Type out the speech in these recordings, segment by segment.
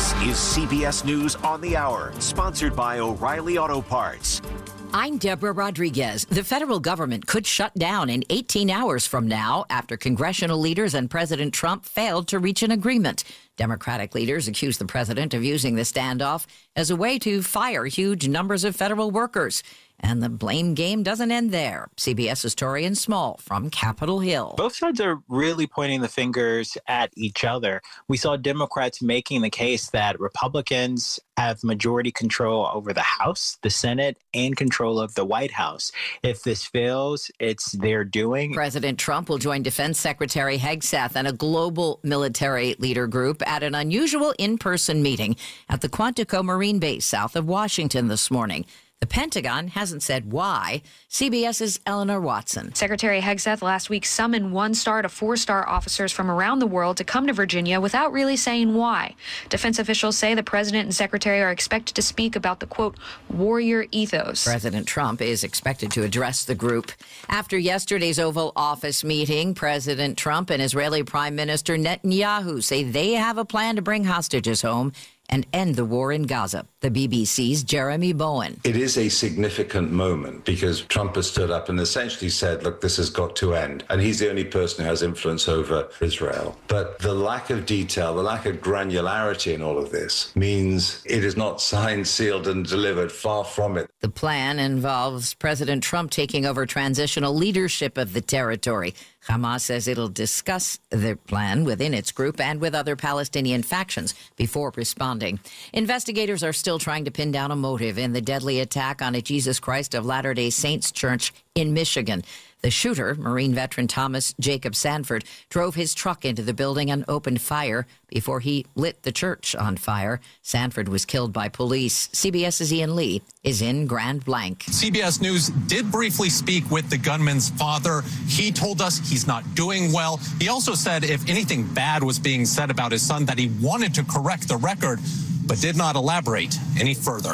This is CBS News on the Hour, sponsored by O'Reilly Auto Parts. I'm Deborah Rodriguez. The federal government could shut down in 18 hours from now after congressional leaders and President Trump failed to reach an agreement. Democratic leaders accuse the president of using the standoff as a way to fire huge numbers of federal workers. And the blame game doesn't end there. CBS's Torian Small from Capitol Hill. Both sides are really pointing the fingers at each other. We saw Democrats making the case that Republicans have majority control over the House, the Senate, and control of the White House. If this fails, it's their doing. President Trump will join Defense Secretary Hegseth and a global military leader group at an unusual in-person meeting at the Quantico Marine Base south of Washington this morning. The Pentagon hasn't said why. CBS's Eleanor Watson. Secretary Hegseth last week summoned 1-star to 4-star officers from around the world to come to Virginia without really saying why. Defense officials say the president and secretary are expected to speak about the, quote, warrior ethos. President Trump is expected to address the group. After yesterday's Oval Office meeting, President Trump and Israeli Prime Minister Netanyahu say they have a plan to bring hostages home and end the war in Gaza. The BBC's Jeremy Bowen. It is a significant moment because Trump has stood up and essentially said, look, this has got to end. And he's the only person who has influence over Israel. But the lack of detail, the lack of granularity in all of this means it is not signed, sealed, and delivered. Far from it. The plan involves President Trump taking over transitional leadership of the territory. Hamas says it'll discuss the plan within its group and with other Palestinian factions before responding. Investigators are still trying to pin down a motive in the deadly attack on a Jesus Christ of Latter-day Saints church in Michigan. The shooter, Marine veteran Thomas Jacob Sanford, drove his truck into the building and opened fire before he lit the church on fire. Sanford was killed by police. CBS's Ian Lee is in Grand Blanc. CBS News did briefly speak with the gunman's father. He told us he's not doing well. He also said if anything bad was being said about his son, that he wanted to correct the record, but did not elaborate any further.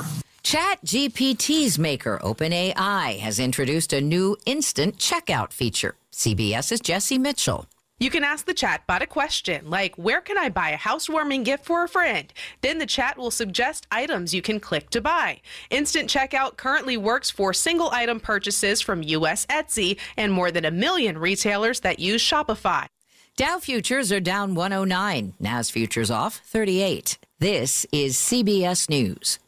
ChatGPT's maker, OpenAI, has introduced a new instant checkout feature. CBS's Jesse Mitchell. You can ask the chatbot a question like, where can I buy a housewarming gift for a friend? Then the chat will suggest items you can click to buy. Instant checkout currently works for single item purchases from US Etsy and more than 1 million retailers that use Shopify. Dow futures are down 109. Nas futures off 38. This is CBS News.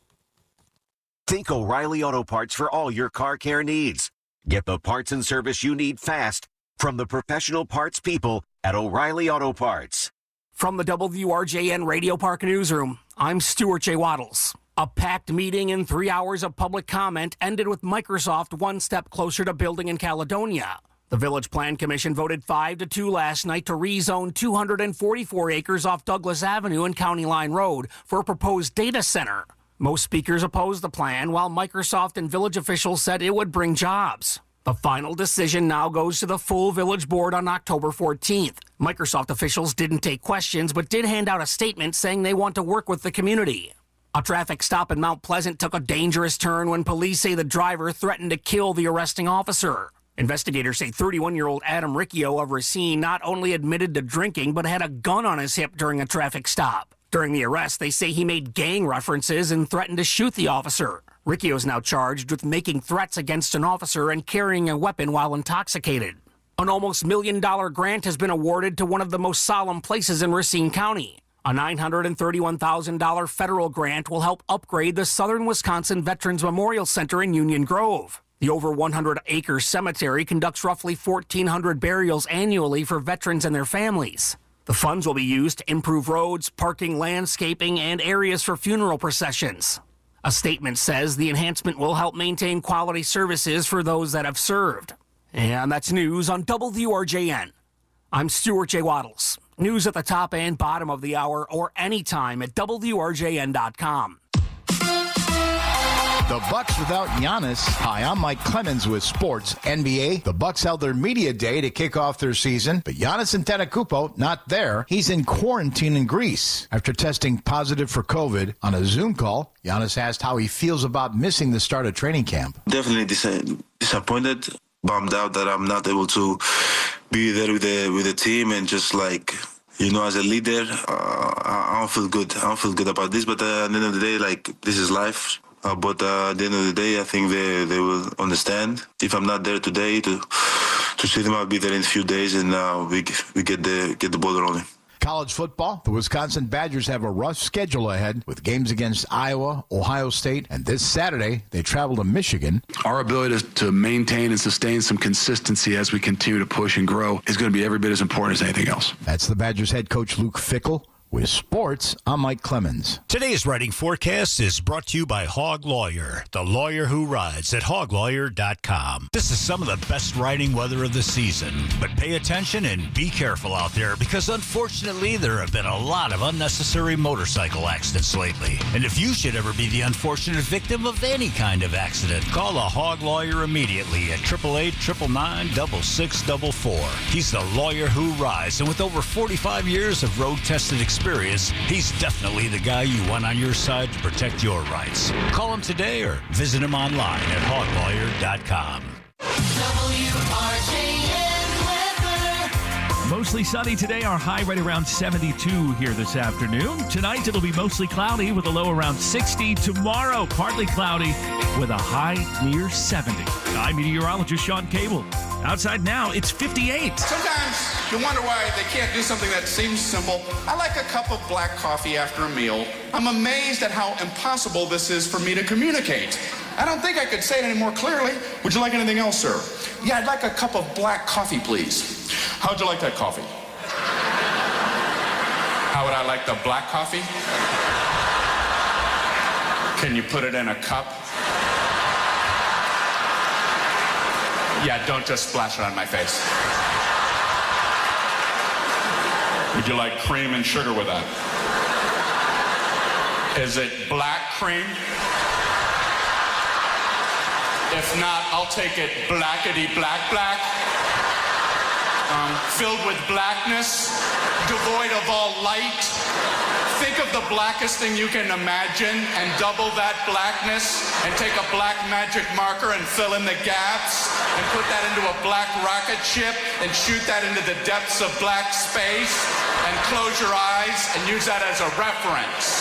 Think O'Reilly Auto Parts for all your car care needs. Get the parts and service you need fast from the professional parts people at O'Reilly Auto Parts. From the WRJN Radio Park Newsroom, I'm Stuart J. Waddles. A packed meeting and 3 hours of public comment ended with Microsoft one step closer to building in Caledonia. The Village Plan Commission voted 5-2 last night to rezone 244 acres off Douglas Avenue and County Line Road for a proposed data center. Most speakers opposed the plan, while Microsoft and village officials said it would bring jobs. The final decision now goes to the full village board on October 14th. Microsoft officials didn't take questions, but did hand out a statement saying they want to work with the community. A traffic stop in Mount Pleasant took a dangerous turn when police say the driver threatened to kill the arresting officer. Investigators say 31-year-old Adam Riccio of Racine not only admitted to drinking, but had a gun on his hip during a traffic stop. During the arrest, they say he made gang references and threatened to shoot the officer. Riccio is now charged with making threats against an officer and carrying a weapon while intoxicated. An almost $1 million grant has been awarded to one of the most solemn places in Racine County. A $931,000 federal grant will help upgrade the Southern Wisconsin Veterans Memorial Center in Union Grove. The over 100-acre cemetery conducts roughly 1,400 burials annually for veterans and their families. The funds will be used to improve roads, parking, landscaping, and areas for funeral processions. A statement says the enhancement will help maintain quality services for those that have served. And that's news on WRJN. I'm Stuart J. Waddles. News at the top and bottom of the hour or anytime at WRJN.com. The Bucks without Giannis. Hi, I'm Mike Clemens with Sports NBA. The Bucks held their media day to kick off their season, but Giannis Antetokounmpo not there. He's in quarantine in Greece after testing positive for COVID. On a Zoom call, Giannis asked how he feels about missing the start of training camp. Definitely disappointed, bummed out that I'm not able to be there with the team and just like, you know, as a leader, I don't feel good. I don't feel good about this. But at the end of the day, like, this is life. But at the end of the day, I think they will understand. If I'm not there today to see them, I'll be there in a few days, and we get the ball rolling. College football, the Wisconsin Badgers have a rough schedule ahead with games against Iowa, Ohio State, and this Saturday they travel to Michigan. Our ability to maintain and sustain some consistency as we continue to push and grow is going to be every bit as important as anything else. That's the Badgers head coach Luke Fickell. With sports, I'm Mike Clemens. Today's writing forecast is brought to you by Hog Lawyer, the lawyer who rides at hoglawyer.com. This is some of the best riding weather of the season, but pay attention and be careful out there because unfortunately there have been a lot of unnecessary motorcycle accidents lately. And if you should ever be the unfortunate victim of any kind of accident, call a Hog Lawyer immediately at 888-999-6644. He's the lawyer who rides, and with over 45 years of road-tested experience, he's definitely the guy you want on your side to protect your rights. Call him today or visit him online at hoglawyer.com. Mostly sunny today. Our high right around 72 here this afternoon. Tonight it'll be mostly cloudy with a low around 60. Tomorrow partly cloudy with a high near 70. I'm meteorologist Sean Cable. Outside now, it's 58. Sometimes you wonder why they can't do something that seems simple. I like a cup of black coffee after a meal. I'm amazed at how impossible this is for me to communicate. I don't think I could say it any more clearly. Would you like anything else, sir? Yeah, I'd like a cup of black coffee, please. How'd you like that coffee? How would I like the black coffee? Can you put it in a cup? Yeah, don't just splash it on my face. Would you like cream and sugar with that? Is it black cream? If not, I'll take it blackety black. Filled with blackness, devoid of all light. Think of the blackest thing you can imagine and double that blackness and take a black magic marker and fill in the gaps and put that into a black rocket ship and shoot that into the depths of black space and close your eyes and use that as a reference.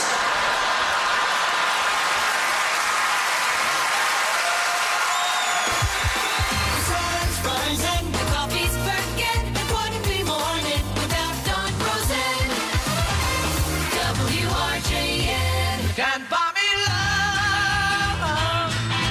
Can't buy me love,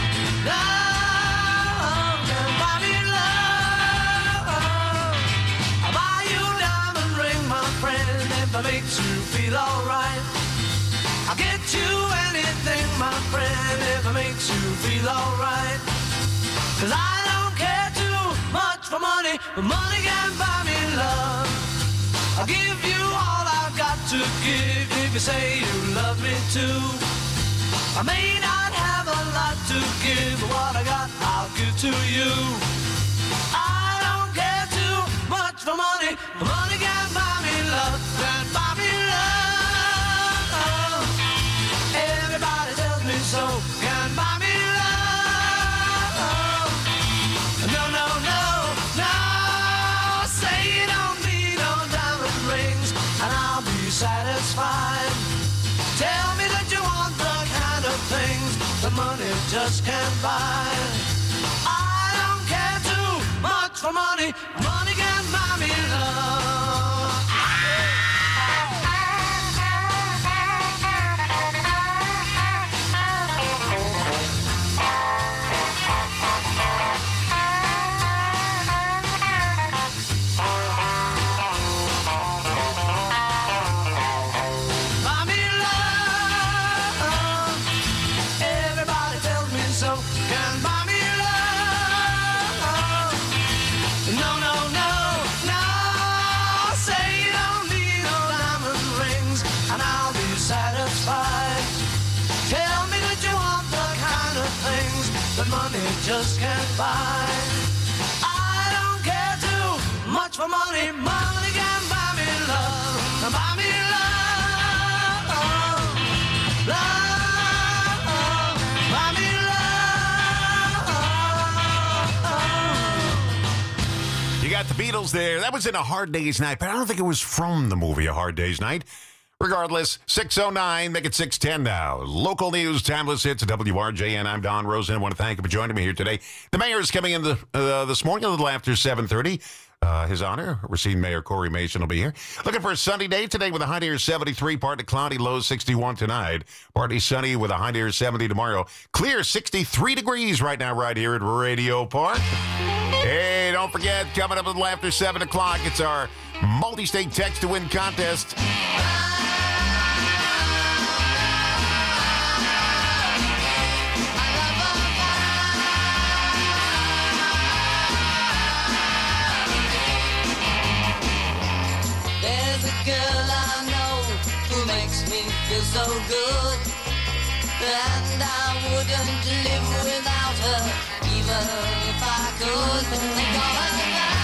can't buy me love. I'll buy you a diamond ring, my friend, if it makes you feel alright. I'll get you anything, my friend, if it makes you feel alright. 'Cause I don't care too much for money, but money can't buy me love. I'll give you all I've got to give if you say you love me too. I may not have a lot to give, but what I got I'll give to you. I don't care too much for money, but money can't buy me love, can't buy me love. Everybody tells me so, can't buy me love. No, no, no, no. Say you don't need no diamond rings and I'll be satisfied. Tell me that you want the kind of things that money just can't buy. I don't care too much for money. Money can't buy me love. That money just can't buy. I don't care too much for money. Money can buy me love. Buy me love. Love. Buy me love. You got the Beatles there. That was in A Hard Day's Night, but I don't think it was from the movie A Hard Day's Night. Regardless, 6:09, make it 6:10 now. Local news, timeless hits at WRJN. I'm Don Rosen. I want to thank you for joining me here today. The mayor is coming in this morning a little after 7:30. His honor, Racine Mayor Corey Mason will be here. Looking for a sunny day today with a high near 73, partly cloudy, low 61 tonight. Partly sunny with a high near 70 tomorrow. Clear 63 degrees right now right here at Radio Park. Hey, don't forget, coming up a little after 7 o'clock, it's our multi-state text to win contest. So good, and I wouldn't live without her, even if I could. They call her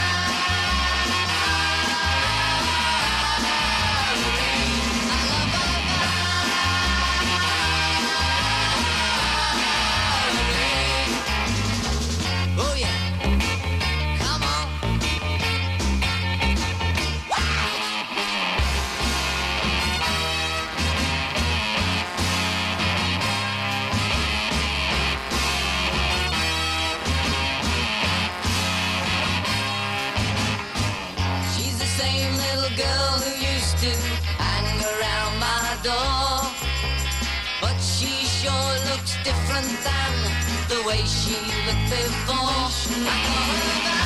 oh yeah, come on. Hang around my door, but she sure looks different than the way she looked before. I call her back.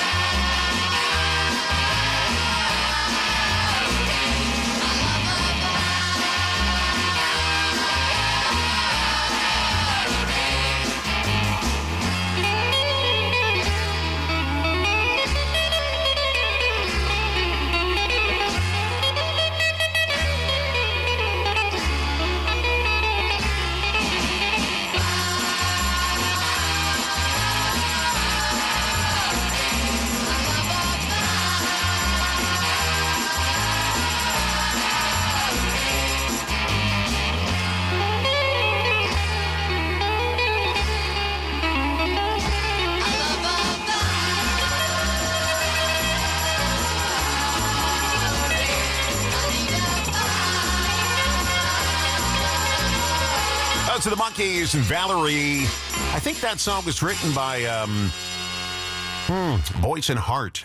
To the Monkees and Valerie. I think that song was written by Boyce and Hart.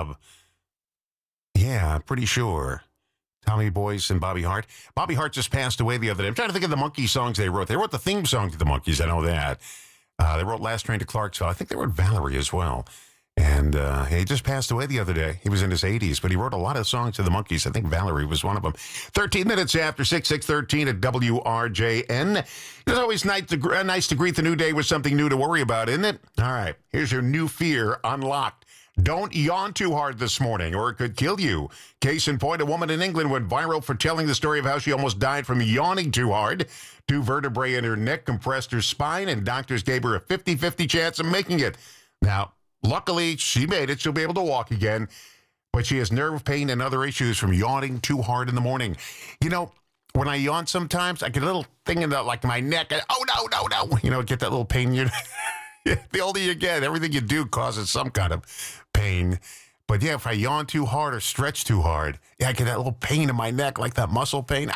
Yeah, I'm pretty sure. Tommy Boyce and Bobby Hart. Bobby Hart just passed away the other day. I'm trying to think of the Monkee songs they wrote. They wrote the theme song to the Monkees. I know that. They wrote Last Train to Clarksville. I think they wrote Valerie as well. And he just passed away the other day. He was in his 80s, but he wrote a lot of songs to the Monkees. I think Valerie was one of them. 13 minutes after 6:13 at WRJN. It's always nice to greet the new day with something new to worry about, isn't it? All right, here's your new fear unlocked. Don't yawn too hard this morning, or it could kill you. Case in point, a woman in England went viral for telling the story of how she almost died from yawning too hard. 2 vertebrae in her neck compressed her spine, and doctors gave her a 50-50 chance of making it. Now, luckily, she made it. She'll be able to walk again. But she has nerve pain and other issues from yawning too hard in the morning. You know, when I yawn sometimes, I get a little thing in my neck. Oh, no. You know, get that little pain. The older you get, everything you do causes some kind of pain. But yeah, if I yawn too hard or stretch too hard, I get that little pain in my neck, like that muscle pain.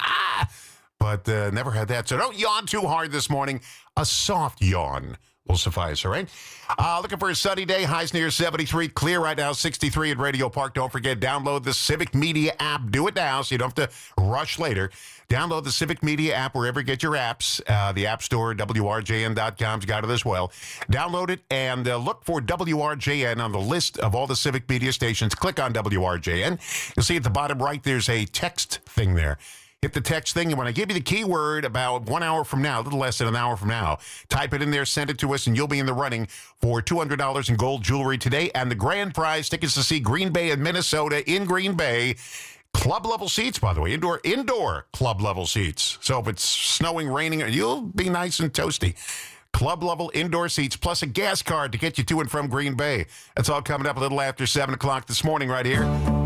But never had that. So don't yawn too hard this morning. A soft yawn will suffice, all right? Looking for a sunny day, highs near 73, clear right now, 63 at Radio Park. Don't forget, download the Civic Media app. Do it now so you don't have to rush later. Download the Civic Media app wherever you get your apps. The App Store, WRJN.com's got it as well. Download it and look for WRJN on the list of all the Civic Media stations. Click on WRJN. You'll see at the bottom right, there's a text thing there. Hit the text thing, and when I give you the keyword about 1 hour from now, a little less than an hour from now, type it in there, send it to us, and you'll be in the running for $200 in gold jewelry today. And the grand prize, tickets to see Green Bay and Minnesota in Green Bay. Club level seats, by the way, indoor club level seats. So if it's snowing, raining, you'll be nice and toasty. Club level indoor seats, plus a gas card to get you to and from Green Bay. That's all coming up a little after 7 o'clock this morning right here.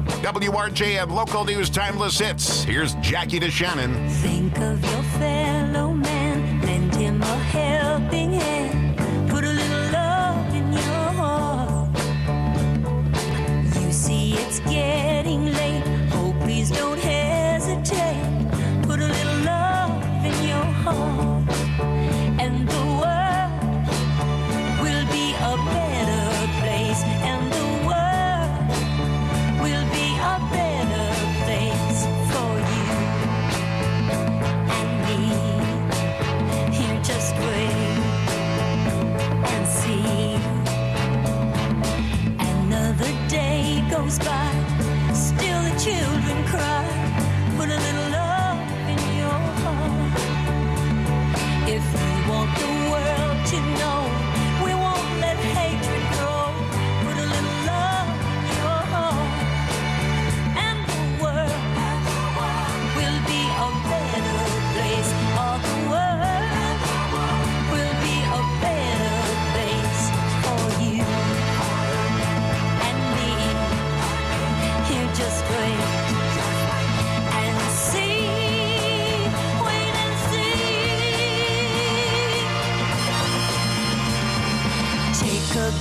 WRJN Local News Timeless Hits. Here's Jackie DeShannon. Think of your fellow man, lend him a helping hand, put a little love in your heart. You see it's getting late, oh please don't hesitate.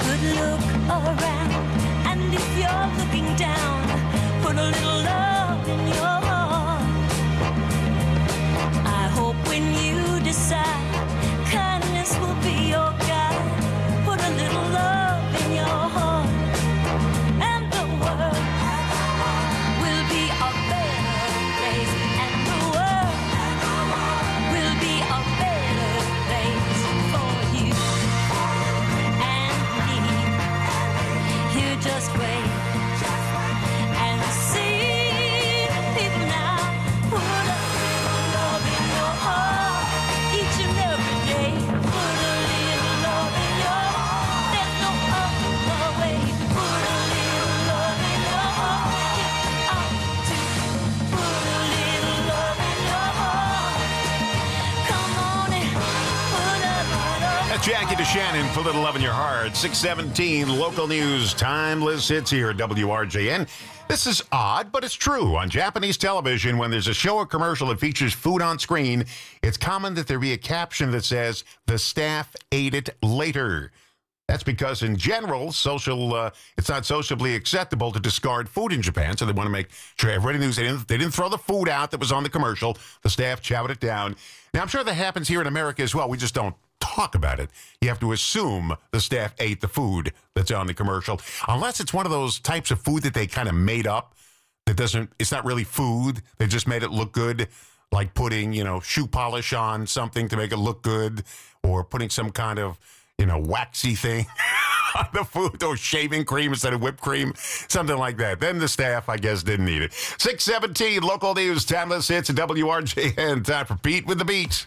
good look around. And if you're looking down, put a little love in your heart. I hope when you decide, kindness will be your guide. Put a little love in your heart, and the world will be a better place. And the world will be a better place for you and me. You just wait and see the people now. Put a little love in your heart each and every day. Put a little love in your heart. There's no other way. Put a little love in your heart. You ought to put a little love in your heart. Come on and put a little. That's Jackie DeShannon for Little Love in Your Heart. 617 local news, timeless hits here at WRJN. This is odd, but it's true. On Japanese television, when there's a show or commercial that features food on screen, it's common that there be a caption that says, "The staff ate it later." That's because, in general, it's not socially acceptable to discard food in Japan, so they want to make sure everybody knows they didn't throw the food out that was on the commercial. The staff chowed it down. Now, I'm sure that happens here in America as well. We just don't talk about it. You have to assume the staff ate the food that's on the commercial, unless it's one of those types of food that they kind of made up it's not really food. They just made it look good, like putting, shoe polish on something to make it look good, or putting some kind of, waxy thing on the food, or shaving cream instead of whipped cream, something like that. Then the staff, I guess, didn't eat it. 617 local news, timeless hits at WRJN. Time for Pete with the Beat.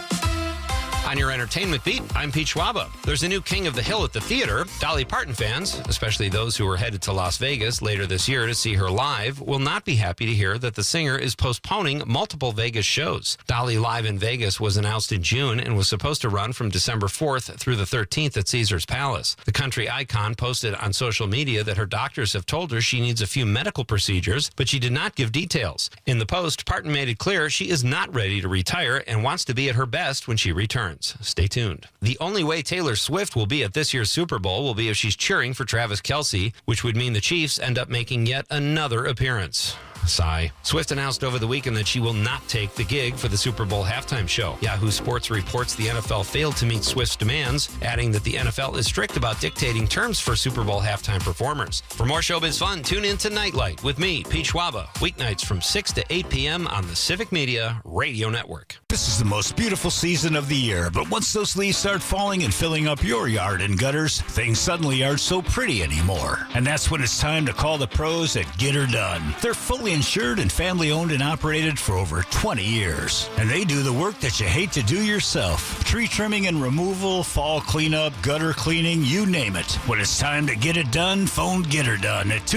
On your entertainment beat, I'm Pete Schwaba. There's a new King of the Hill at the theater. Dolly Parton fans, especially those who are headed to Las Vegas later this year to see her live, will not be happy to hear that the singer is postponing multiple Vegas shows. Dolly Live in Vegas was announced in June and was supposed to run from December 4th through the 13th at Caesars Palace. The country icon posted on social media that her doctors have told her she needs a few medical procedures, but she did not give details. In the post, Parton made it clear she is not ready to retire and wants to be at her best when she returns. Stay tuned. The only way Taylor Swift will be at this year's Super Bowl will be if she's cheering for Travis Kelce, which would mean the Chiefs end up making yet another appearance. Sigh. Swift announced over the weekend that she will not take the gig for the Super Bowl halftime show. Yahoo Sports reports the NFL failed to meet Swift's demands, adding that the NFL is strict about dictating terms for Super Bowl halftime performers. For more showbiz fun, tune in to Nightlight with me, Pete Schwaba, weeknights from 6 to 8 p.m. on the Civic Media Radio Network. This is the most beautiful season of the year, but once those leaves start falling and filling up your yard and gutters, things suddenly aren't so pretty anymore. And that's when it's time to call the pros at Get Her Done. They're fully insured and family owned and operated for over 20 years. And they do the work that you hate to do yourself. Tree trimming and removal, fall cleanup, gutter cleaning, you name it. When it's time to get it done, phone Get Her Done at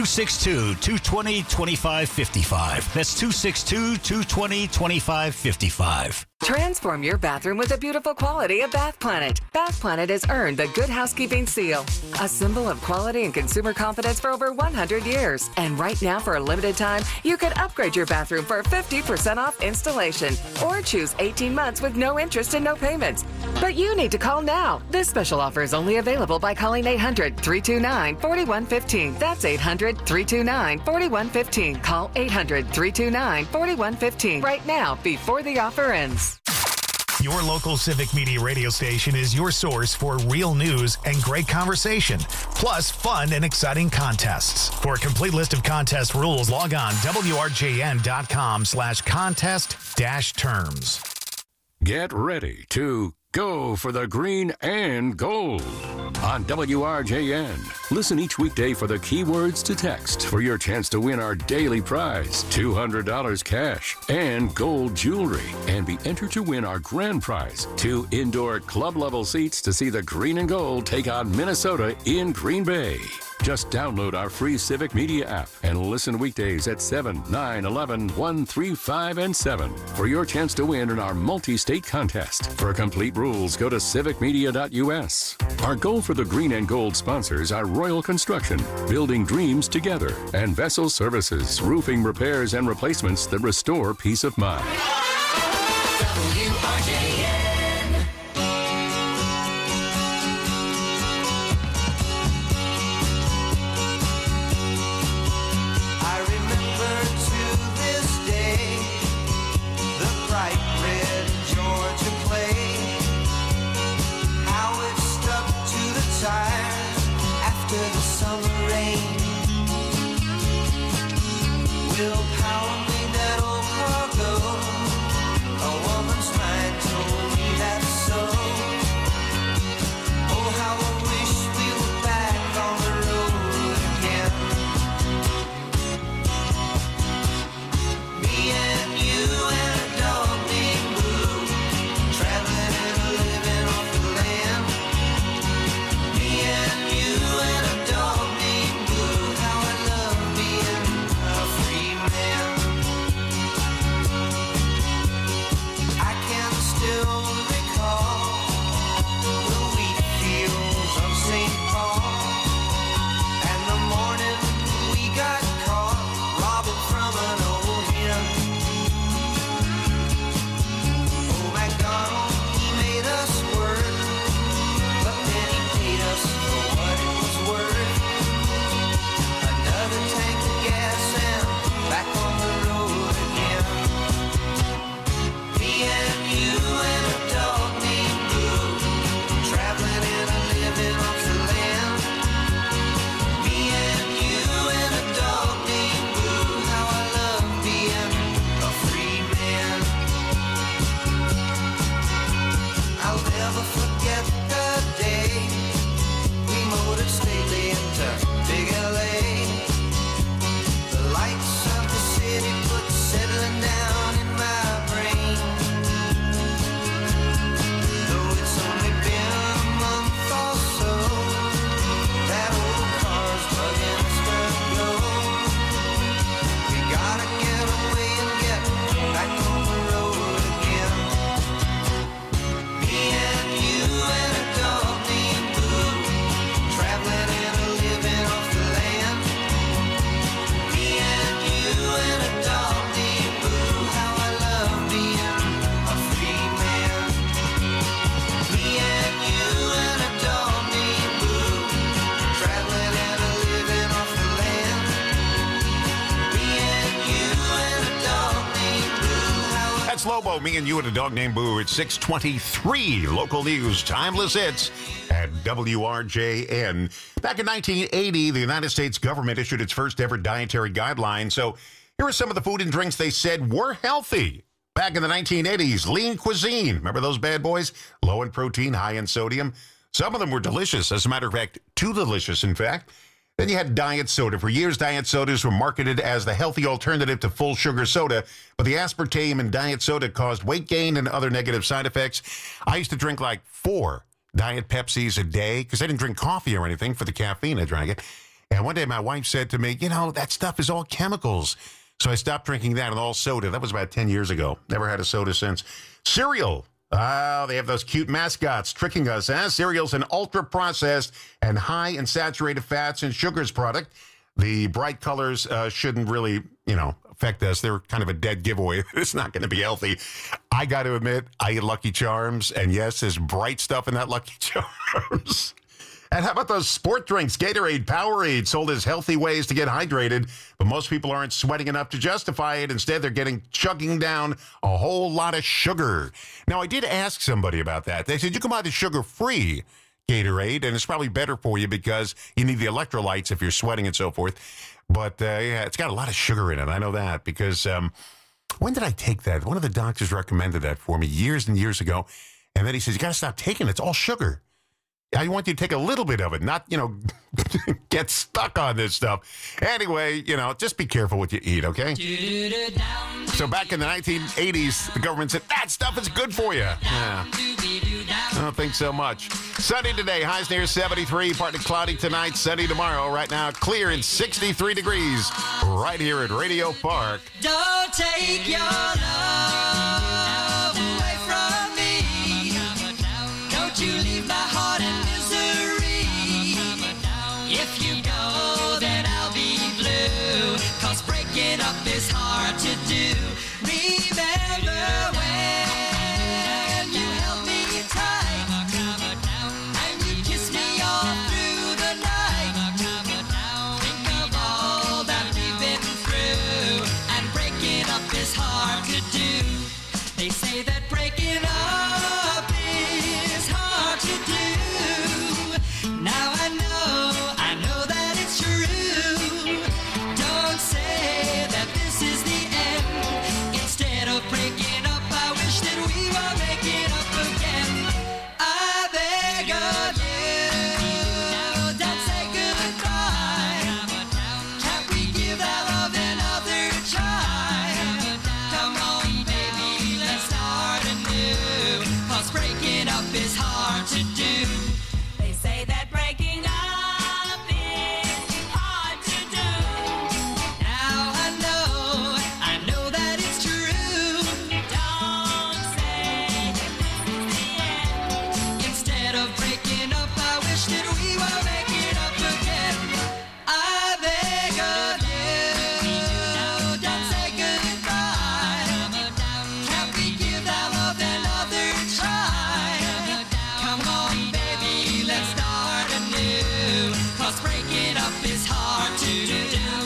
262-220-2555. That's 262-220-2555. Transform your bathroom with the beautiful quality of Bath Planet. Bath Planet has earned the Good Housekeeping Seal, a symbol of quality and consumer confidence for over 100 years. And right now, for a limited time, you can upgrade your bathroom for 50% off installation or choose 18 months with no interest and no payments. But you need to call now. This special offer is only available by calling 800-329-4115. That's 800-329-4115. Call 800-329-4115 right now before the offer ends. Your local Civic Media radio station is your source for real news and great conversation, plus fun and exciting contests. For a complete list of contest rules, log on WRJN.com/contest-terms. Get ready to go for the green and gold on WRJN. Listen each weekday for the keywords to text for your chance to win our daily prize, $200 cash and gold jewelry, and be entered to win our grand prize, 2 indoor club-level seats to see the green and gold take on Minnesota in Green Bay. Just download our free Civic Media app and listen weekdays at 7, 9, 11, 1, 3, 5, and 7 for your chance to win in our multi-state contest. For complete rules, go to civicmedia.us. Our goal for the green and gold sponsors are Royal Construction, building dreams together, and Vessel Services, roofing repairs and replacements that restore peace of mind. It's Lobo, me and you and a dog named Boo. It's 6:23. Local news, timeless hits at WRJN. Back in 1980, the United States government issued its first ever dietary guidelines. So here are some of the food and drinks they said were healthy. Back in the 1980s, lean cuisine. Remember those bad boys? Low in protein, high in sodium. Some of them were delicious. As a matter of fact, too delicious, in fact. Then you had diet soda. For years, diet sodas were marketed as the healthy alternative to full sugar soda, but the aspartame in diet soda caused weight gain and other negative side effects. I used to drink like 4 Diet Pepsis a day because I didn't drink coffee or anything. For the caffeine, I drank it. And one day my wife said to me, that stuff is all chemicals. So I stopped drinking that and all soda. That was about 10 years ago. Never had a soda since. Cereal. Oh, they have those cute mascots tricking us, huh? Cereal's an ultra-processed and high in saturated fats and sugars product. The bright colors shouldn't really, affect us. They're kind of a dead giveaway. It's not going to be healthy. I got to admit, I eat Lucky Charms, and yes, there's bright stuff in that Lucky Charms. And how about those sport drinks? Gatorade, Powerade, sold as healthy ways to get hydrated, but most people aren't sweating enough to justify it. Instead, they're chugging down a whole lot of sugar. Now, I did ask somebody about that. They said, you can buy the sugar-free Gatorade, and it's probably better for you because you need the electrolytes if you're sweating and so forth. But, yeah, it's got a lot of sugar in it. I know that because when did I take that? One of the doctors recommended that for me years and years ago, and then he says, you got to stop taking it. It's all sugar. I want you to take a little bit of it, not, get stuck on this stuff. Anyway, just be careful what you eat, okay? So back in the 1980s, the government said, that stuff is good for you. Yeah. I don't think so much. Sunny today, highs near 73, partly cloudy tonight, sunny tomorrow. Right now, clear and 63 degrees right here at Radio Park. Don't take your love away from me. Don't you leave my heart in misery. If you go, then I'll be blue. 'Cause breaking up is hard to do. Remember when you held me tight and you kissed me all through the night. Think of all that we've been through, and breaking up is hard to do. They say that breaking up is hard to do. Now I know that it's true. Don't say that this is the end. Instead of breaking up, I wish that we were making up again. I beg of you, don't say goodbye. Can't we give that love another try? Come on, baby, let's start anew. 'Cause breaking up is hard to do. They say that breaking up is hard to do. Now I know that it's true. Don't say that this is the end. Instead of breaking up, I wish that we were making up again. I beg of you, don't say goodbye. Can't we give that love another try? Come on, baby, let's start anew. 'Cause breaking up is hard to do.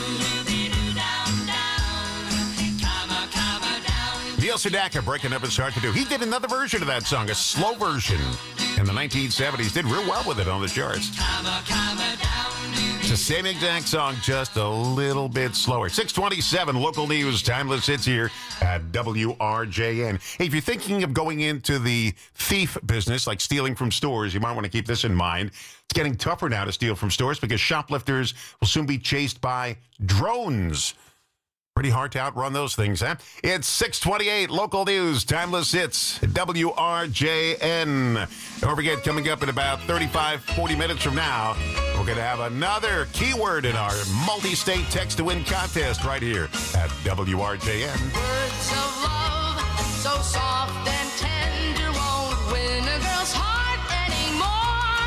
Neil Sedaka, breaking up is hard to do. He did another version of that song, a slow version, in the 1970s. Did real well with it on the charts. It's the same exact song, just a little bit slower. 627 local news, timeless hits here at WRJN. Hey, if you're thinking of going into the thief business, like stealing from stores, you might want to keep this in mind. It's getting tougher now to steal from stores because shoplifters will soon be chased by drones. Pretty hard to outrun those things, huh? It's 628 local news, timeless hits, WRJN. Don't forget, coming up in about 35-40 minutes from now, we're going to have another keyword in our multi-state text-to-win contest right here at WRJN. Words of love, so soft and tender, won't win a girl's heart anymore.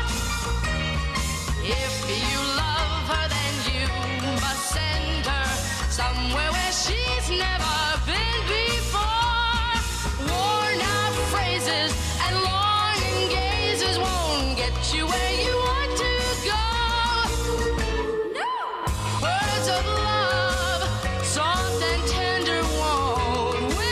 If you love her, then you must send her somewhere where she's never been before. Worn out phrases and longing gazes won't get you where you want to go. No. Words of love, soft and tender, won't win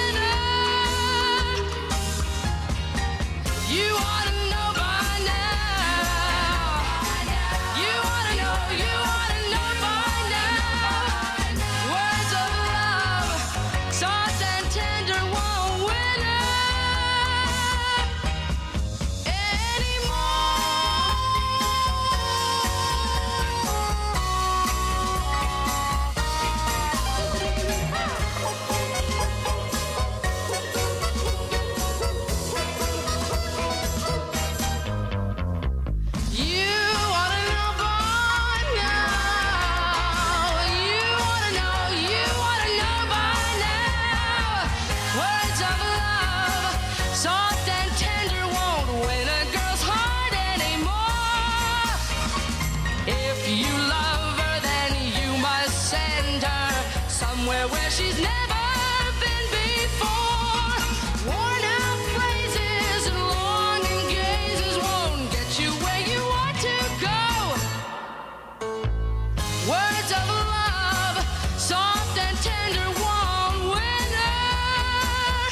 Words of love, soft and tender, won't win a girl's heart anymore. If you love her, then you must send her somewhere where she's never been before. Worn out phrases and longing gazes won't get you where you want to go. Words of love, soft and tender, won't win her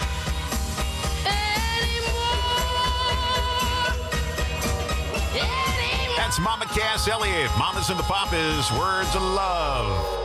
anymore. That's Mama Cass Elliott. Mamas and the Papas, Words of Love.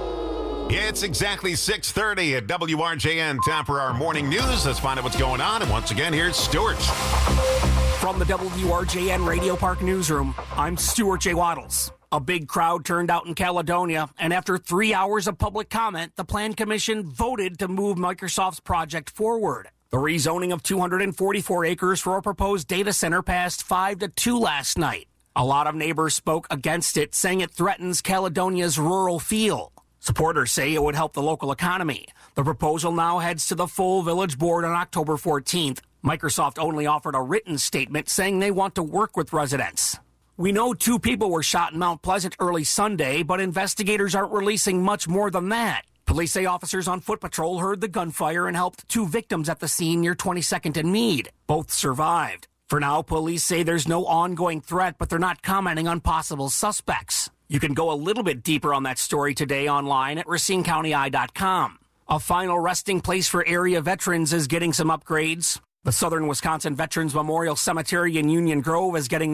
It's exactly 6:30 at WRJN. Time for our morning news. Let's find out what's going on. And once again, here's Stuart. From the WRJN Radio Park Newsroom, I'm Stuart J. Waddles. A big crowd turned out in Caledonia, and after 3 hours of public comment, the Plan Commission voted to move Microsoft's project forward. The rezoning of 244 acres for a proposed data center passed 5-2 last night. A lot of neighbors spoke against it, saying it threatens Caledonia's rural feel. Supporters say it would help the local economy. The proposal now heads to the full village board on October 14th. Microsoft only offered a written statement saying they want to work with residents. We know 2 people were shot in Mount Pleasant early Sunday, but investigators aren't releasing much more than that. Police say officers on foot patrol heard the gunfire and helped 2 victims at the scene near 22nd and Meade. Both survived. For now, police say there's no ongoing threat, but they're not commenting on possible suspects. You can go a little bit deeper on that story today online at RacineCountyEye.com. A final resting place for area veterans is getting some upgrades. The Southern Wisconsin Veterans Memorial Cemetery in Union Grove is getting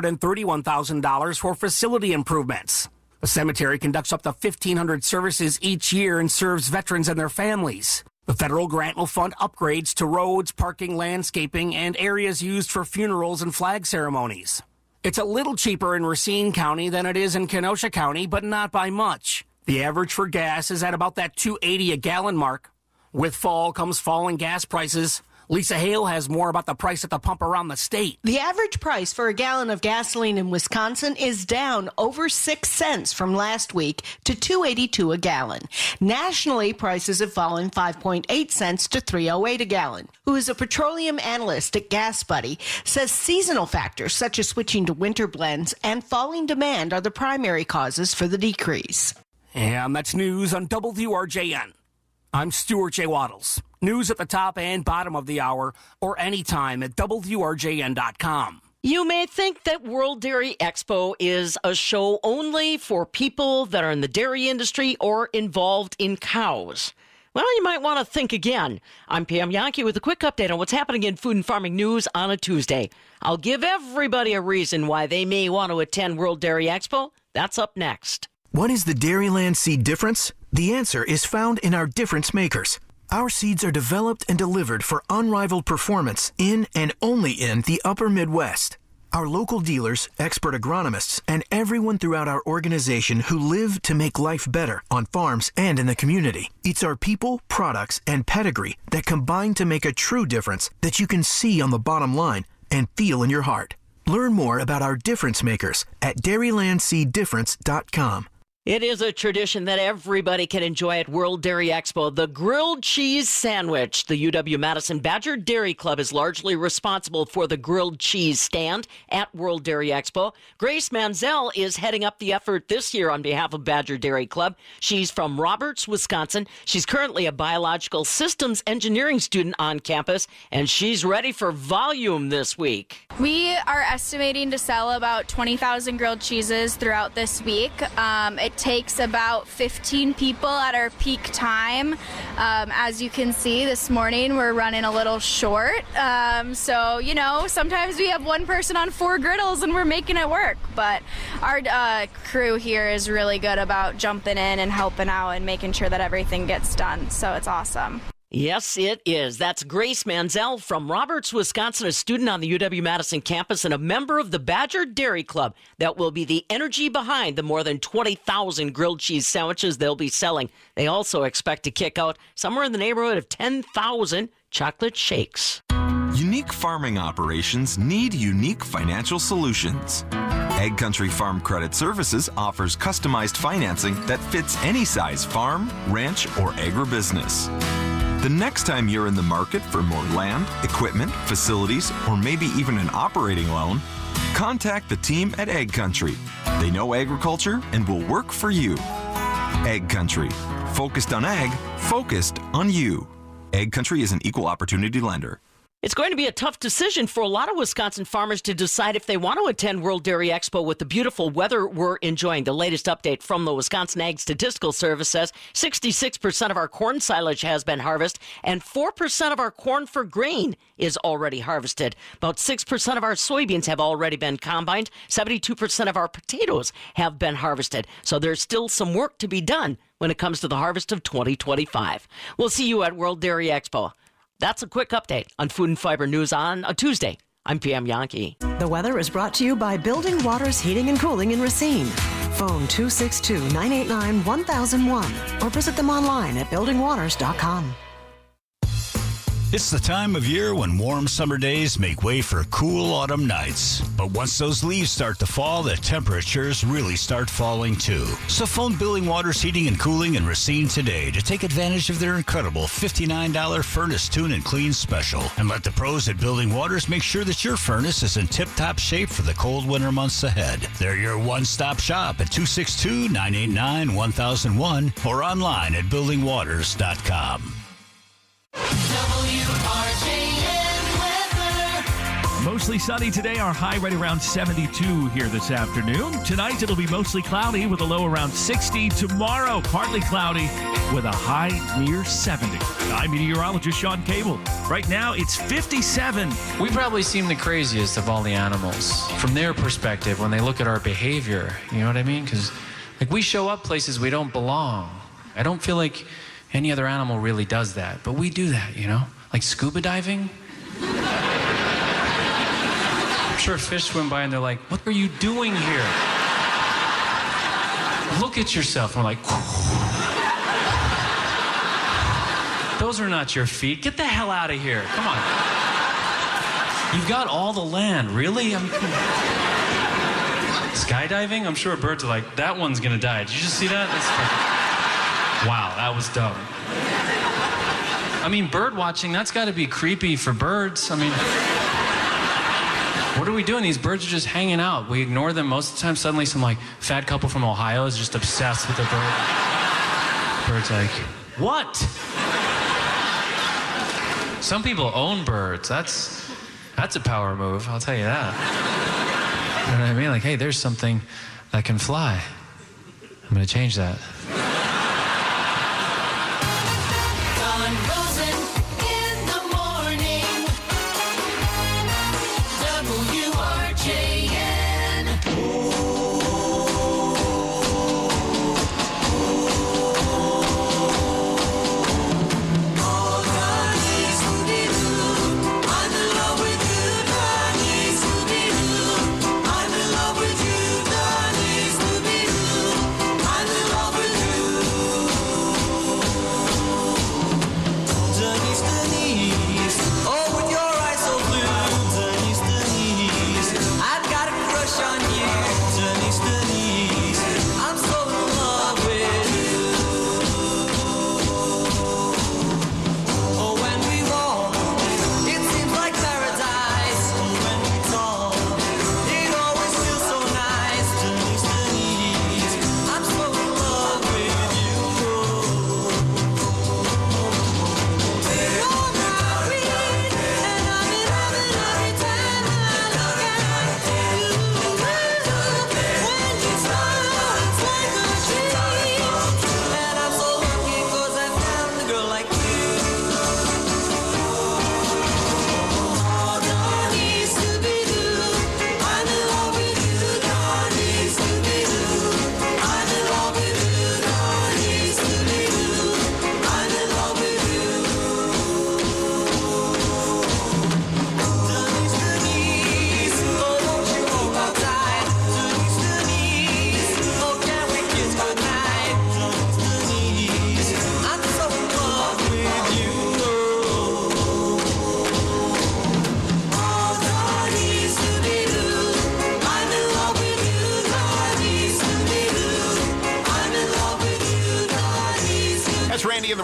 $931,000 for facility improvements. The cemetery conducts up to 1,500 services each year and serves veterans and their families. The federal grant will fund upgrades to roads, parking, landscaping, and areas used for funerals and flag ceremonies. It's a little cheaper in Racine County than it is in Kenosha County, but not by much. The average for gas is at about that $2.80 a gallon mark. With fall comes falling gas prices. Lisa Hale has more about the price at the pump around the state. The average price for a gallon of gasoline in Wisconsin is down over 6 cents from last week to $2.82 a gallon. Nationally, prices have fallen 5.8 cents to $3.08 a gallon. Who is a petroleum analyst at Gas Buddy, says seasonal factors such as switching to winter blends and falling demand are the primary causes for the decrease. And that's news on WRJN. I'm Stuart J. Waddles. News at the top and bottom of the hour or anytime at WRJN.com. You may think that World Dairy Expo is a show only for people that are in the dairy industry or involved in cows. Well, you might want to think again. I'm Pam Yankee with a quick update on what's happening in food and farming news on a Tuesday. I'll give everybody a reason why they may want to attend World Dairy Expo. That's up next. What is the Dairyland seed difference? The answer is found in our difference makers. Our seeds are developed and delivered for unrivaled performance in and only in the upper Midwest. Our local dealers, expert agronomists, and everyone throughout our organization who live to make life better on farms and in the community. It's our people, products, and pedigree that combine to make a true difference that you can see on the bottom line and feel in your heart. Learn more about our difference makers at DairylandSeedDifference.com. It is a tradition that everybody can enjoy at World Dairy Expo, the grilled cheese sandwich. The UW-Madison Badger Dairy Club is largely responsible for the grilled cheese stand at World Dairy Expo. Grace Manzel is heading up the effort this year on behalf of Badger Dairy Club. She's from Roberts, Wisconsin. She's currently a biological systems engineering student on campus, and she's ready for volume this week. We are estimating to sell about 20,000 grilled cheeses throughout this week. It takes about 15 people at our peak time. As you can see, this morning we're running a little short. So, you know, sometimes we have one person on 4 griddles and we're making it work. But our crew here is really good about jumping in and helping out and making sure that everything gets done. So it's awesome. Yes, it is. That's Grace Manzel from Roberts, Wisconsin, a student on the UW-Madison campus and a member of the Badger Dairy Club. That will be the energy behind the more than 20,000 grilled cheese sandwiches they'll be selling. They also expect to kick out somewhere in the neighborhood of 10,000 chocolate shakes. Unique farming operations need unique financial solutions. Ag Country Farm Credit Services offers customized financing that fits any size farm, ranch, or agribusiness. The next time you're in the market for more land, equipment, facilities, or maybe even an operating loan, contact the team at Ag Country. They know agriculture and will work for you. Ag Country. Focused on ag, focused on you. Ag Country is an equal opportunity lender. It's going to be a tough decision for a lot of Wisconsin farmers to decide if they want to attend World Dairy Expo with the beautiful weather we're enjoying. The latest update from the Wisconsin Ag Statistical Service says 66% of our corn silage has been harvested and 4% of our corn for grain is already harvested. About 6% of our soybeans have already been combined. 72% of our potatoes have been harvested. So there's still some work to be done when it comes to the harvest of 2025. We'll see you at World Dairy Expo. That's a quick update on Food and Fiber News on a Tuesday. I'm Pam Yankee. The weather is brought to you by Building Waters Heating and Cooling in Racine. Phone 262-989-1001 or visit them online at buildingwaters.com. It's the time of year when warm summer days make way for cool autumn nights. But once those leaves start to fall, the temperatures really start falling too. So phone Building Waters Heating and Cooling in Racine today to take advantage of their incredible $59 furnace tune and clean special. And let the pros at Building Waters make sure that your furnace is in tip-top shape for the cold winter months ahead. They're your one-stop shop at 262-989-1001 or online at buildingwaters.com. Mostly sunny today. Our high right around 72 here this afternoon. Tonight it'll be mostly cloudy with a low around 60. Tomorrow, partly cloudy with a high near 70. I'm meteorologist Sean Cable. Right now it's 57. We probably seem the craziest of all the animals from their perspective when they look at our behavior. You know what I mean? Because we show up places we don't belong. I don't feel like any other animal really does that, but we do that, you know? Like scuba diving. I'm sure fish swim by and they're like, what are you doing here? Look at yourself. And we're like, those are not your feet. Get the hell out of here. Come on. You've got all the land. Really? Skydiving? I'm sure birds are like, that one's gonna die. Did you just see that? Wow, that was dumb. I mean, bird watching, that's got to be creepy for birds. I mean, what are we doing? These birds are just hanging out. We ignore them most of the time. Suddenly some fat couple from Ohio is just obsessed with a bird. Bird's like, what? Some people own birds. That's a power move, I'll tell you that. You know what I mean? Like, hey, there's something that can fly. I'm going to change that.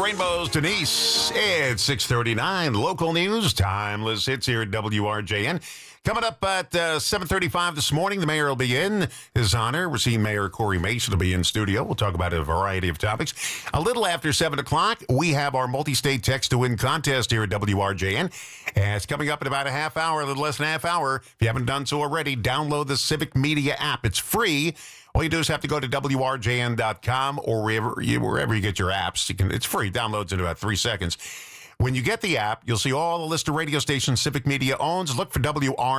Rainbows, Denise. It's 6:39. Local news, timeless hits here at WRJN. Coming up at 7:35 this morning, the mayor will be in his honor. We're seeing Mayor Corey Mason will be in studio. We'll talk about a variety of topics. A little after 7 o'clock, we have our multi-state text-to-win contest here at WRJN. And it's coming up in about a half hour, a little less than a half hour. If you haven't done so already, download the Civic Media app. It's free. All you do is have to go to WRJN.com or wherever you get your apps. It's free. Downloads in about 3 seconds. When you get the app, you'll see all the list of radio stations Civic Media owns. Look for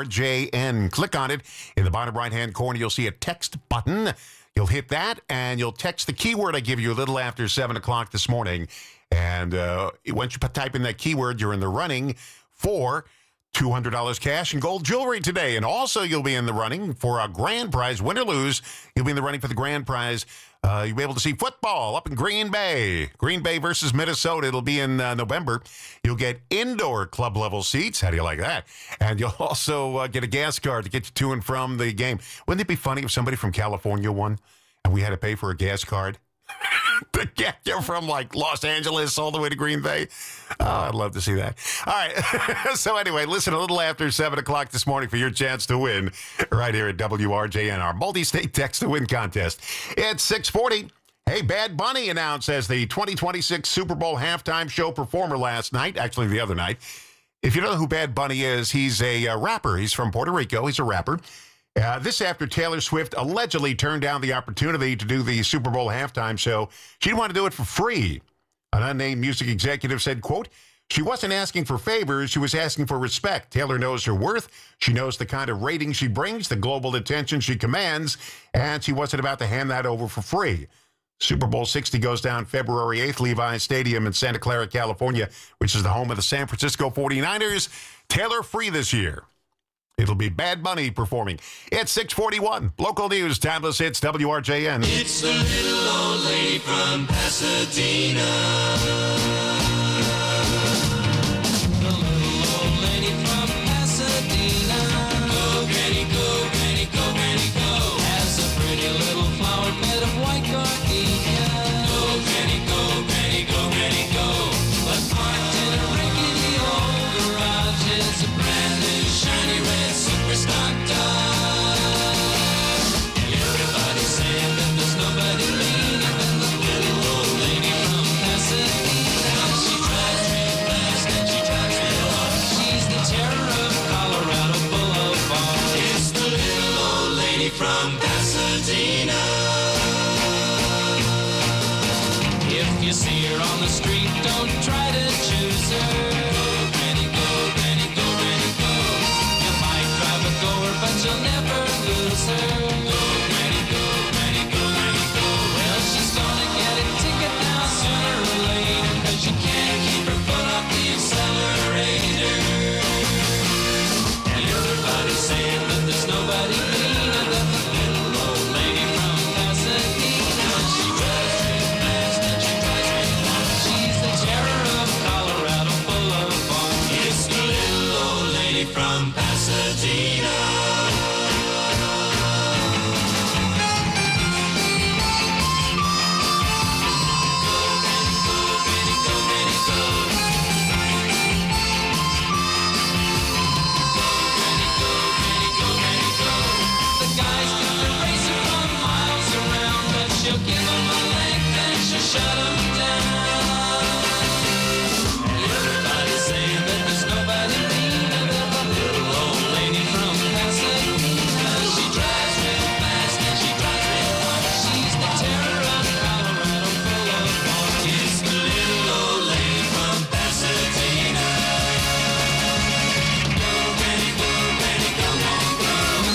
WRJN. Click on it. In the bottom right-hand corner, you'll see a text button. You'll hit that, and you'll text the keyword I give you a little after 7 o'clock this morning. And once you type in that keyword, you're in the running for $200 cash and gold jewelry today. And also, you'll be in the running for a grand prize. Win or lose, you'll be in the running for the grand prize. You'll be able to see football up in Green Bay. Green Bay versus Minnesota. It'll be in November. You'll get indoor club-level seats. How do you like that? And you'll also get a gas card to get you to and from the game. Wouldn't it be funny if somebody from California won and we had to pay for a gas card to get you from, like, Los Angeles all the way to Green Bay? Oh, I'd love to see that. All right. So anyway, listen a little after 7 o'clock this morning for your chance to win right here at WRJN, our multi-state text-to-win contest. It's 6:40. Hey, Bad Bunny announced as the 2026 Super Bowl halftime show performer last night, actually the other night. If you don't know who Bad Bunny is, he's a rapper. He's from Puerto Rico. He's a rapper. This after Taylor Swift allegedly turned down the opportunity to do the Super Bowl halftime show. She didn't want to do it for free. An unnamed music executive said, quote, "She wasn't asking for favors. She was asking for respect. Taylor knows her worth. She knows the kind of rating she brings, the global attention she commands, and she wasn't about to hand that over for free." Super Bowl 60 goes down February 8th, Levi's Stadium in Santa Clara, California, which is the home of the San Francisco 49ers. Taylor free this year. It'll be Bad Bunny performing. It's 6:41. Local news, timeless hits, WRJN. It's the little old lady from Pasadena. The little old lady from Pasadena. Go, Granny, go, Granny, go, Granny, go. Has a pretty little flower bed of white gardenia. Go, Granny, go, Granny, go, Granny, go. But parked in a rickety old garage is a brand new shiny red super stock dog. Everybody's saying that there's nobody meaner than the little old lady from Pasadena. She drives real fast and she drives real hard. She's the terror of Colorado Boulevard. It's the little old lady from Pasadena. If you see her on the street, don't try to choose her. Go, Granny, go, Granny, go, Granny, go. You might drive a goer, but you'll never lose her. Go, Granny, go, Granny, go, Granny, go. Well, she's gonna get a ticket now sooner or later, 'cause you can't keep her foot off the accelerator. And everybody's saying that there's nobody meaner than the little old lady from Pasadena. She drives real fast and she drives real hard. She's the terror of Colorado Boulevard. It's the little old lady from Pasadena. The guys think they're racing from miles around, but she'll give them a leg, then she'll shut them down. Everybody's saying that there's nobody meaner than the little old lady from Pasadena. She drives real fast and she drives real hard. She's the terror of Colorado Boulevard. It's the little old lady from Pasadena. Go, Granny, go, Granny, go, Granny, go.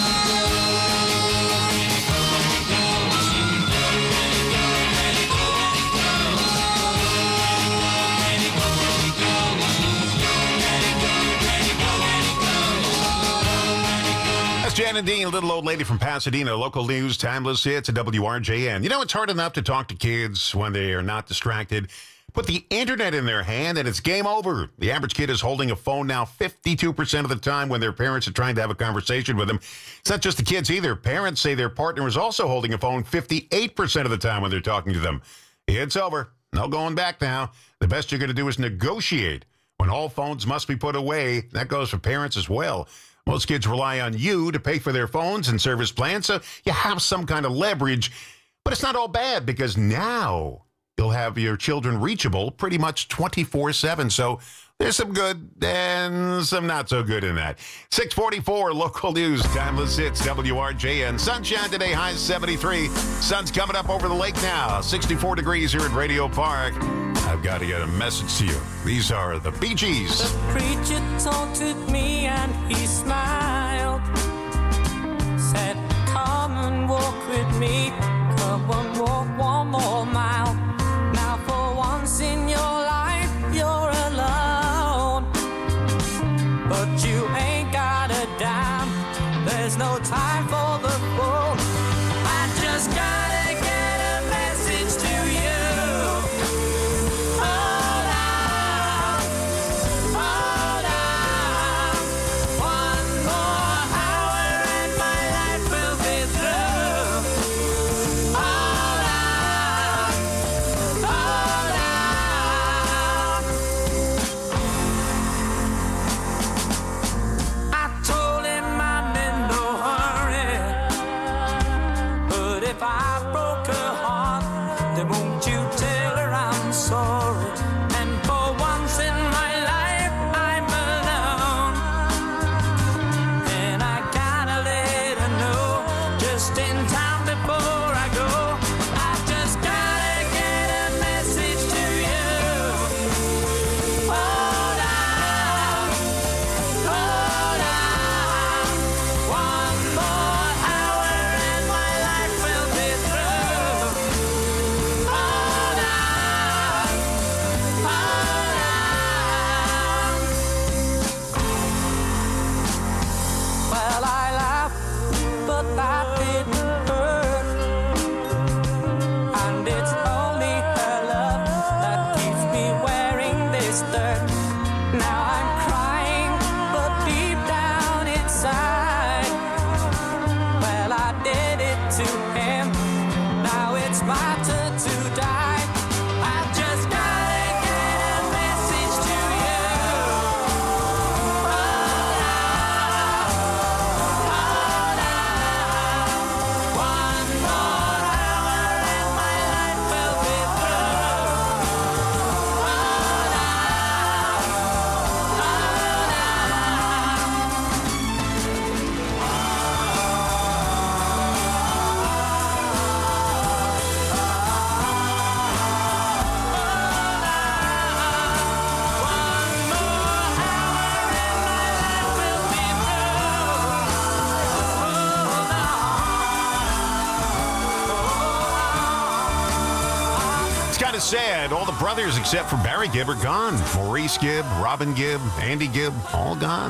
That's Jan and Dean, little old lady from Pasadena. Local news, timeless hits at WRJN. You know, it's hard enough to talk to kids when they are not distracted. Put the internet in their hand and it's game over. The average kid is holding a phone now 52% of the time when their parents are trying to have a conversation with them. It's not just the kids either. Parents say their partner is also holding a phone 58% of the time when they're talking to them. It's over. No going back now. the best you're going to do is negotiate when all phones must be put away. That goes for parents as well. Most kids rely on you to pay for their phones and service plans, so you have some kind of leverage. But it's not all bad, because now you'll have your children reachable pretty much 24/7. So there's some good and some not so good in that. 644 local news, timeless hits, WRJN. Sunshine today, high 73. Sun's coming up over the lake now. 64 degrees here at Radio Park. I've got to get a message to you. These are the Bee Gees. The preacher taunted me and he smiled. Said, come and walk with me. Come and walk one more mile. Now for once in your life, you're alone. But you ain't got a dime. There's no time for the phone. I just gotta get a message to you. Hold on. One more hour and my life will be through. Hold on. I told him I'm in no hurry, but if I broke her heart, then won't you tell her I'm sorry? And for once in my life, I'm alone, and I gotta let her know just in time before I go. I just gotta get a message to you. Hold on. One more hour and my life will be through. Hold on. Well, I laughed, but that didn't hurt. And it's only her love that keeps me wearing this dirt. Now I'm crying, but deep down inside, well, I did it to him. Now it's my turn to die. I just gotta get a message to you. One more hour and my life will be It's kind of sad. All the brothers except for Barry Gibb are gone. Maurice Gibb, Robin Gibb, Andy Gibb, all gone.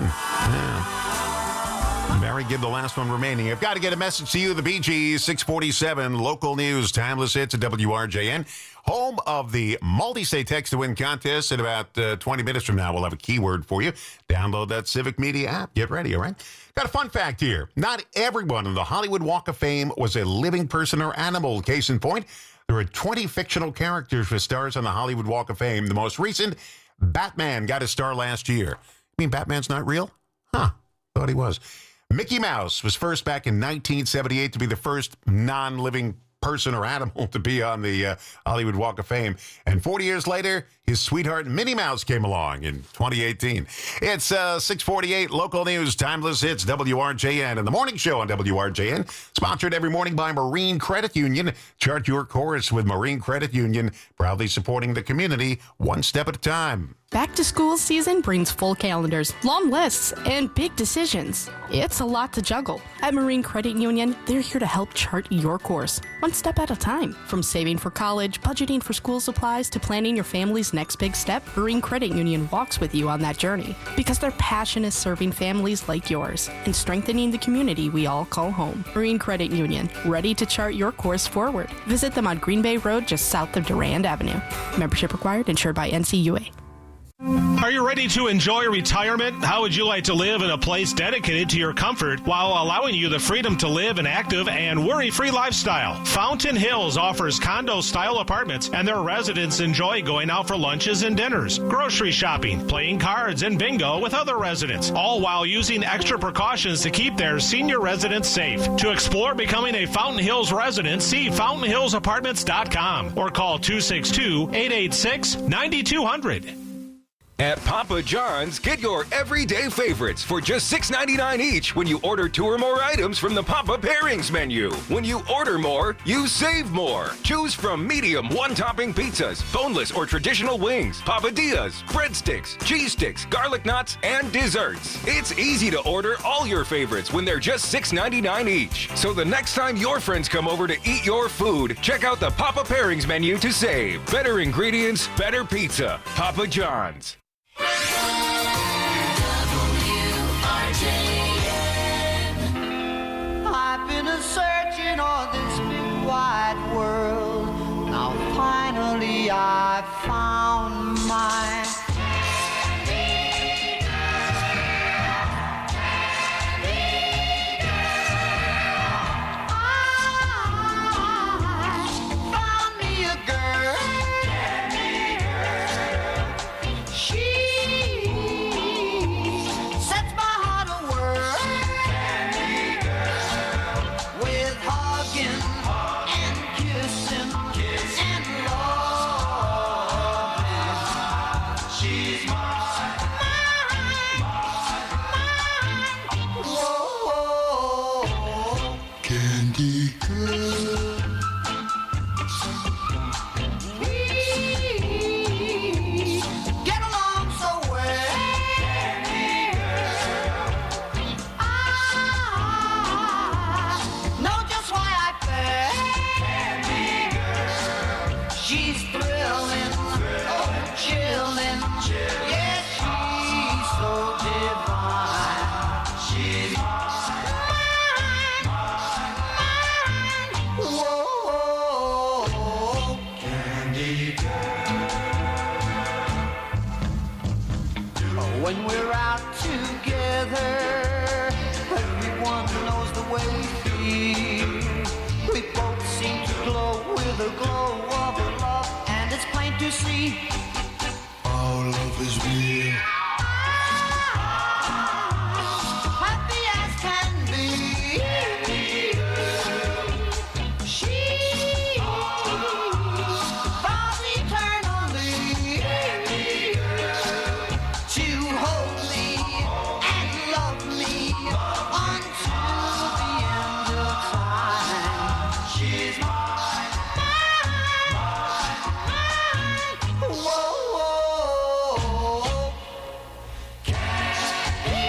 Yeah. Barry Gibb, the last one remaining. I've got to get a message to you, the Bee Gees, 647, local news, timeless hits at WRJN. Home of the multi-state text-to-win contest. In about 20 minutes from now, we'll have a keyword for you. Download that Civic Media app. Get ready, all right? Got a fun fact here. Not everyone in the Hollywood Walk of Fame was a living person or animal. Case in point, there are 20 fictional characters with stars on the Hollywood Walk of Fame. The most recent, Batman, got a star last year. You mean Batman's not real? Huh. Thought he was. Mickey Mouse was first back in 1978 to be the first non-living person or animal to be on the Hollywood Walk of Fame. And 40 years later, his sweetheart Minnie Mouse came along in 2018. It's 648 local news, timeless hits, WRJN. And the morning show on WRJN, sponsored every morning by Marine Credit Union. Chart your course with Marine Credit Union, proudly supporting the community one step at a time. Back to school season brings full calendars, long lists, and big decisions. It's a lot to juggle. At Marine Credit Union, they're here to help chart your course, one step at a time. From saving for college, budgeting for school supplies, to planning your family's next big step, Marine Credit Union walks with you on that journey. Because their passion is serving families like yours and strengthening the community we all call home. Marine Credit Union, ready to chart your course forward. Visit them on Green Bay Road, just south of Durand Avenue. Membership required, insured by NCUA. Are you ready to enjoy retirement? How would you like to live in a place dedicated to your comfort while allowing you the freedom to live an active and worry-free lifestyle? Fountain Hills offers condo-style apartments, and their residents enjoy going out for lunches and dinners, grocery shopping, playing cards and bingo with other residents, all while using extra precautions to keep their senior residents safe. To explore becoming a Fountain Hills resident, see fountainhillsapartments.com or call 262-886-9200. At Papa John's, get your everyday favorites for just $6.99 each when you order 2 or more items from the Papa Pairings menu. When you order more, you save more. Choose from medium one-topping pizzas, boneless or traditional wings, papadillas, breadsticks, cheese sticks, garlic knots, and desserts. It's easy to order all your favorites when they're just $6.99 each. So the next time your friends come over to eat your food, check out the Papa Pairings menu to save. Better ingredients, better pizza. Papa John's. I've been searching on this big wide world. Now finally I found mine. Found me a girl. She sets my heart a whirl. With hugging and kissing and loving. She's mine. Whoa. Candy girl. We get along so well. I know just why I fell. She's thrilling, oh chilling. Yeah, she's so divine. She's mine. Whoa, candy girl. When we're out together, everyone knows the way we feel. We both seem to glow with a glow of love, and it's plain to see our love is real. Happy as can be. She vows eternally to hold me and love me until the end of time. She's mine, mine. Whoa, candy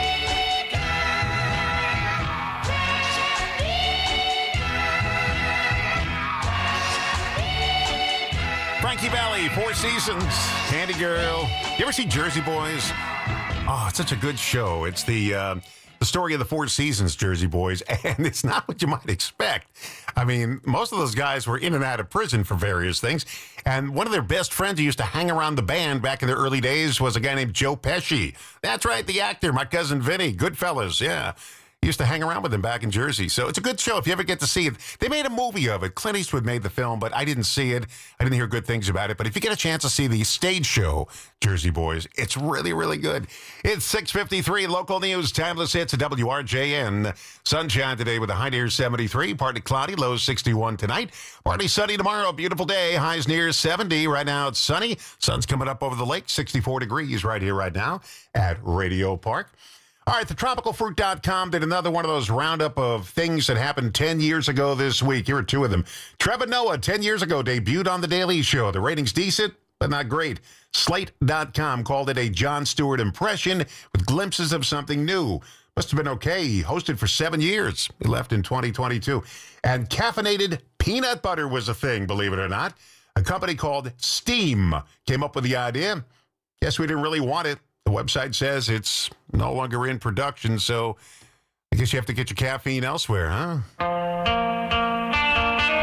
Frankie Valli, Four Seasons, Candy Girl. You ever see Jersey Boys? Oh, it's such a good show. It's the story of the Four Seasons, Jersey Boys, and it's not what you might expect. I mean, most of those guys were in and out of prison for various things, and one of their best friends who used to hang around the band back in their early days was a guy named Joe Pesci. That's right, the actor, my cousin Vinny, Goodfellas, yeah. Used to hang around with him back in Jersey. So it's a good show if you ever get to see it. They made a movie of it. Clint Eastwood made the film, but I didn't see it. I didn't hear good things about it. But if you get a chance to see the stage show, Jersey Boys, it's really, really good. It's 6:53, local news, timeless hits at WRJN. Sunshine today with a high near 73, partly cloudy, low 61 tonight. Partly sunny tomorrow, beautiful day, highs near 70. Right now it's sunny. Sun's coming up over the lake, 64 degrees right here, right now at Radio Park. All right, thetropicalfruit.com did another one of those roundup of things that happened 10 years ago this week. Here are two of them. Trevor Noah, 10 years ago, debuted on The Daily Show. The rating's decent, but not great. Slate.com called it a Jon Stewart impression with glimpses of something new. Must have been okay. He hosted for 7 years. He left in 2022. And caffeinated peanut butter was a thing, believe it or not. A company called Steam came up with the idea. Guess we didn't really want it. The website says it's no longer in production, so I guess you have to get your caffeine elsewhere, huh?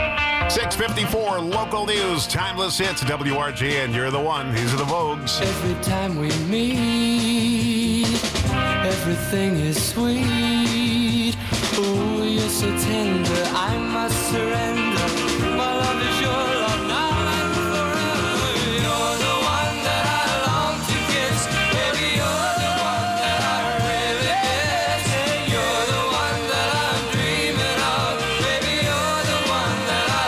6:54 local news, timeless hits, WRGN. You're the one. These are the Vogues. Every time we meet, everything is sweet. Oh, you're so tender, I must surrender. My love is your love now and forever. You're the one that I long to kiss. Baby, you're the one that I really miss. You're the one that I'm dreaming of. Baby, you're the one that I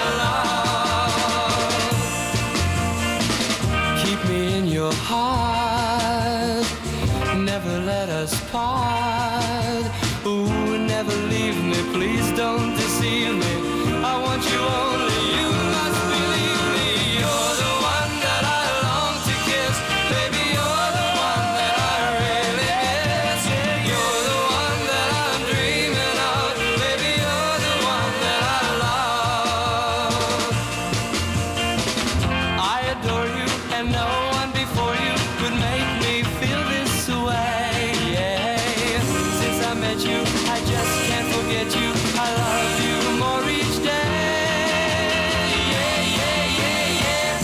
love. Keep me in your heart. Never let us part. Ooh, never leave me. Please don't deceive me. I want you only. You must believe me. You're the one that I long to kiss. Baby, you're the one that I really miss. You're the one that I'm dreaming of. Baby, you're the one that I love. I adore you, and no one before you could make me feel this way. Yeah. Since I met you, I just can't forget you. I love you more each day. Yeah, yeah, yeah, yeah.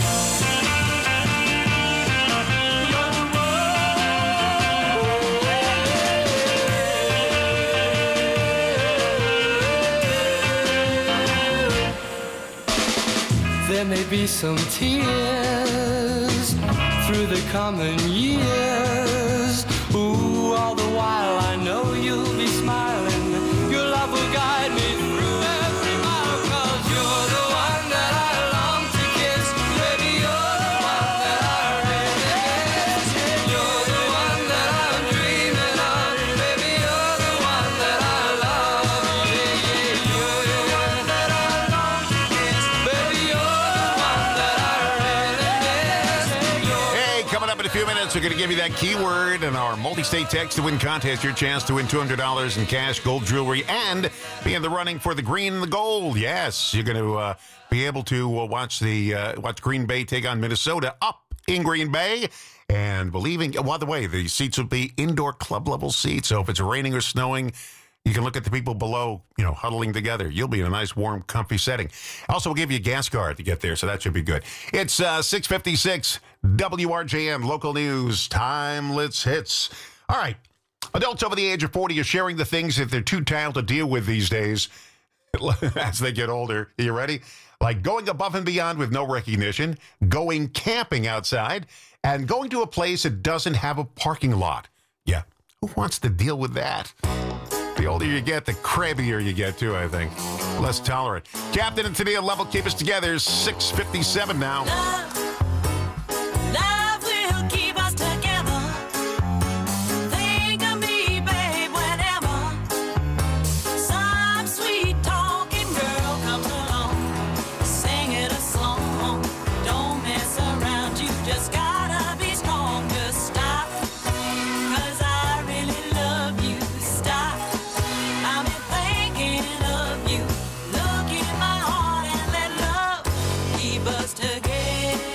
There may be some tears through the coming years. Ooh, all the while I know you'll be smiling. Your love will guide me through every mile. 'Cause you're the one that I long to kiss. Baby, you're the one that I really miss. You're the one that I'm dreaming of. Baby, you're the one that I love. Yeah, yeah, you're the one that I long to kiss. Baby, you're the one that I really miss. Hey, coming up in a few minutes, we're going to give you that keyword in our multi-state text-to-win contest. Your chance to win $200 in cash, gold jewelry, and be in the running for the green and the gold. Yes, you're going to be able to watch Green Bay take on Minnesota up in Green Bay. And by the way, the seats will be indoor club-level seats. So if it's raining or snowing, you can look at the people below, huddling together. You'll be in a nice, warm, comfy setting. Also, we'll give you a gas card to get there, so that should be good. It's 6:56, WRJN, local news, timeless hits. All right. Adults over the age of 40 are sharing the things that they're too tired to deal with these days as they get older. Are you ready? Like going above and beyond with no recognition, going camping outside, and going to a place that doesn't have a parking lot. Yeah. Who wants to deal with that? The older you get, the crabbier you get, too, I think. Less tolerant. Captain and Tania Level keep us together. 6:57 now. Love will keep us together. Think of me, babe, whenever some sweet talking girl comes along, singing a song. Don't mess around, you just gotta be strong. Just stop, 'cause I really love you. Stop, I've been thinking of you. Look in my heart and let love keep us together.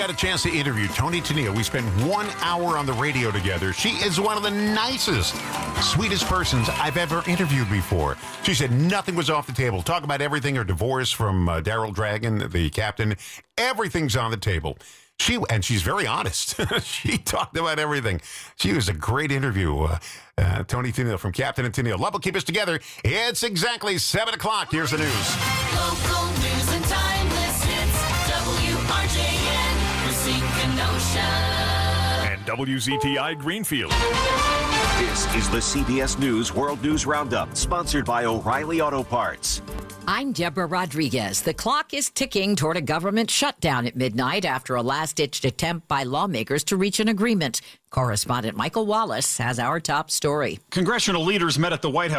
got a chance to interview Toni Tennille. We spent 1 hour on the radio together. She is one of the nicest, sweetest persons I've ever interviewed before. She said nothing was off the table. Talk about everything, her divorce from Daryl Dragon, the captain. Everything's on the table. She's very honest. She talked about everything. She was a great interview. Toni Tennille from Captain and Tennille. Love will keep us together. It's exactly 7 o'clock. Here's the news. Local news and timeless hits. WRJN, Racine Kenosha. And WZTI Greenfield. This is the CBS News World News Roundup, sponsored by O'Reilly Auto Parts. I'm Deborah Rodriguez. The clock is ticking toward a government shutdown at midnight after a last-ditch attempt by lawmakers to reach an agreement. Correspondent Michael Wallace has our top story. Congressional leaders met at the White House